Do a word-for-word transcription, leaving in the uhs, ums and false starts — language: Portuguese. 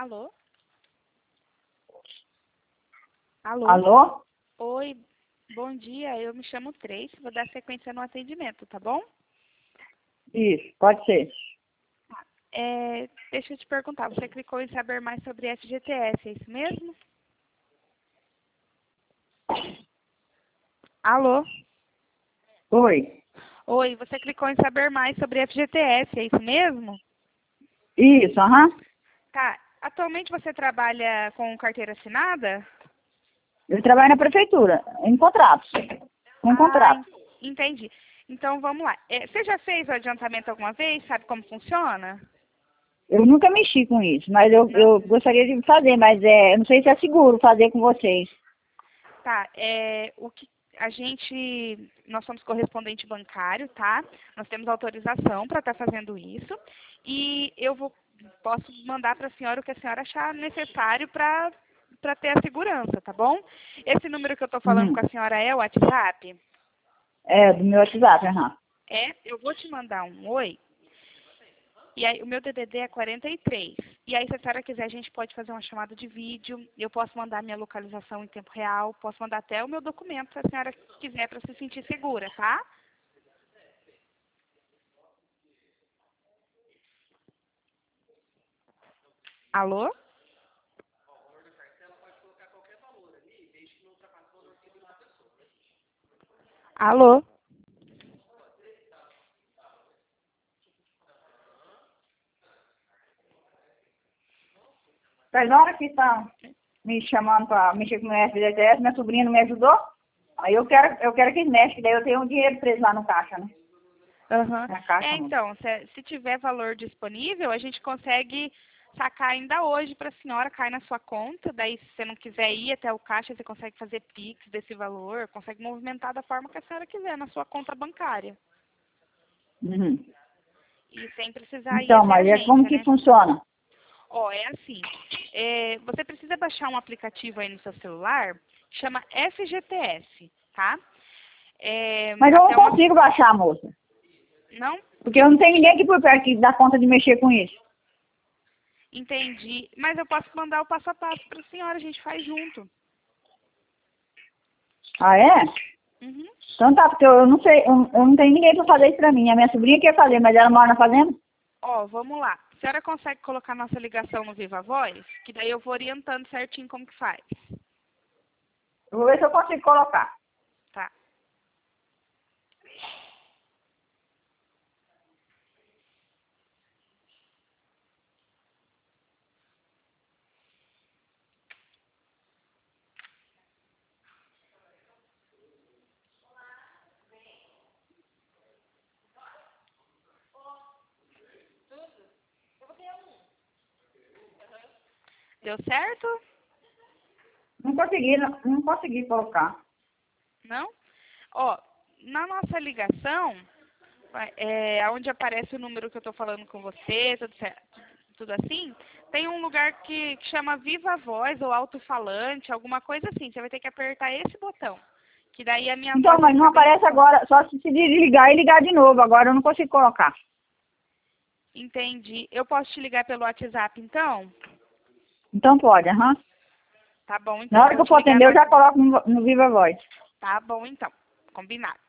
Alô? Alô? Alô? Oi, bom dia. Eu me chamo Tracy, vou dar sequência no atendimento, tá bom? Isso, pode ser. É, deixa eu te perguntar, você clicou em saber mais sobre F G T S, é isso mesmo? Alô? Oi. Oi, você clicou em saber mais sobre F G T S, é isso mesmo? Isso, aham. Tá. Atualmente você trabalha com carteira assinada? Eu trabalho na prefeitura, em contratos. Com Ah, contrato. en- entendi. Então vamos lá. É, você já fez o adiantamento alguma vez? Sabe como funciona? Eu nunca mexi com isso, mas eu, Não? eu gostaria de fazer, mas é, eu não sei se é seguro fazer com vocês. Tá. É, o que a gente, nós somos correspondente bancário, tá? Nós temos autorização para estar fazendo isso e eu vou posso mandar para a senhora o que a senhora achar necessário para para ter a segurança, tá bom? Esse número que eu estou falando Uhum. com a senhora é o WhatsApp? É, do meu WhatsApp, aham. É, eu vou te mandar um oi. E aí, o meu D D D é quarenta e três. E aí, se a senhora quiser, a gente pode fazer uma chamada de vídeo. Eu posso mandar minha localização em tempo real. Posso mandar até o meu documento, se a senhora quiser, para se sentir segura, tá? Alô? Alô? Mas na hora que estão me chamando para mexer com o F G T S, minha sobrinha não me ajudou. Aí eu quero, eu quero que eles mexam, que daí eu tenho um dinheiro preso lá no caixa, né? Aham. Na caixa, É, amor. então, se, se tiver valor disponível, a gente consegue sacar ainda hoje para a senhora, cai na sua conta. Daí, se você não quiser ir até o caixa, você consegue fazer Pix desse valor, consegue movimentar da forma que a senhora quiser na sua conta bancária. Uhum. E sem precisar ir Então, até a mas é como agência, que né? funciona? Ó, é assim. É, você precisa baixar um aplicativo aí no seu celular, que chama F G T S, tá? É, Mas eu não até uma. consigo baixar, moça. Não? Porque eu não tenho ninguém aqui por perto que dá conta de mexer com isso. Entendi. Mas eu posso mandar o passo a passo para a senhora, a gente faz junto. Ah, é? Uhum. Então tá, porque eu não sei, eu, eu não tenho ninguém pra fazer isso pra mim. A minha sobrinha quer fazer, mas ela mora na fazenda. Ó, vamos lá. A senhora consegue colocar nossa ligação no Viva Voz? Que daí eu vou orientando certinho como que faz. Eu vou ver se eu consigo colocar. Tá. Deu certo? Não consegui, não, não consegui colocar. Não? Ó, na nossa ligação, é, onde aparece o número que eu estou falando com você, tudo, certo, tudo assim, tem um lugar que, que chama Viva Voz ou alto-falante, alguma coisa assim. Você vai ter que apertar esse botão, que daí a minha Então, voz vai mas não ficar bem no aparece fundo. agora, só se se desligar e ligar de novo. Agora eu não consigo colocar. Entendi. Eu posso te ligar pelo WhatsApp, então? Então pode, aham. Tá bom, Na então. hora Vou que eu te for ligar atender, no eu já WhatsApp. coloco no, no Viva Voz. Tá bom, então. Combinado.